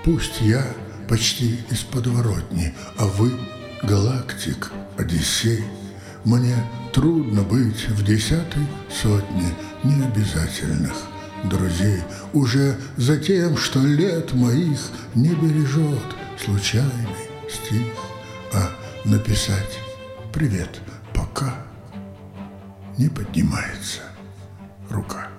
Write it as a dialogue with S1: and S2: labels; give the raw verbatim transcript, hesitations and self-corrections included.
S1: Пусть я почти из подворотни, а вы галактик, Одиссей. Мне трудно быть в десятой сотне необязательных друзей. Уже за тем, что лет моих не бережет случайный стих, а написать «Привет, пока» не поднимается рука.